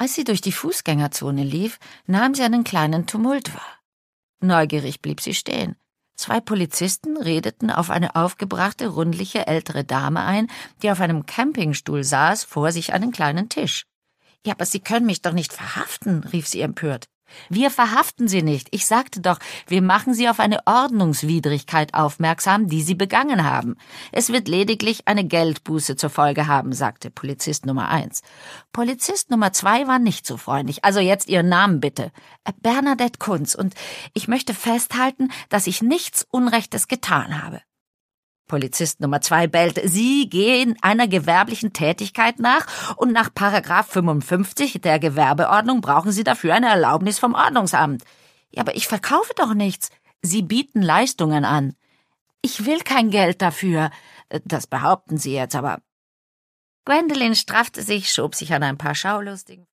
Als sie durch die Fußgängerzone lief, nahm sie einen kleinen Tumult wahr. Neugierig blieb sie stehen. 2 Polizisten redeten auf eine aufgebrachte, rundliche ältere Dame ein, die auf einem Campingstuhl saß, vor sich einen kleinen Tisch. »Ja, aber Sie können mich doch nicht verhaften«, rief sie empört. »Wir verhaften Sie nicht. Ich sagte doch, wir machen Sie auf eine Ordnungswidrigkeit aufmerksam, die Sie begangen haben. Es wird lediglich eine Geldbuße zur Folge haben«, sagte Polizist Nummer 1. Polizist Nummer 2 war nicht so freundlich. »Also jetzt Ihren Namen bitte.« »Bernadette Kunz, und ich möchte festhalten, dass ich nichts Unrechtes getan habe.« Polizist Nummer 2 bellte, »Sie gehen einer gewerblichen Tätigkeit nach und nach Paragraph 55 der Gewerbeordnung brauchen Sie dafür eine Erlaubnis vom Ordnungsamt.« »Ja, aber ich verkaufe doch nichts. Sie bieten Leistungen an.« »Ich will kein Geld dafür.« »Das behaupten Sie jetzt aber.« Gwendolyn straffte sich, schob sich an ein paar Schaulustigen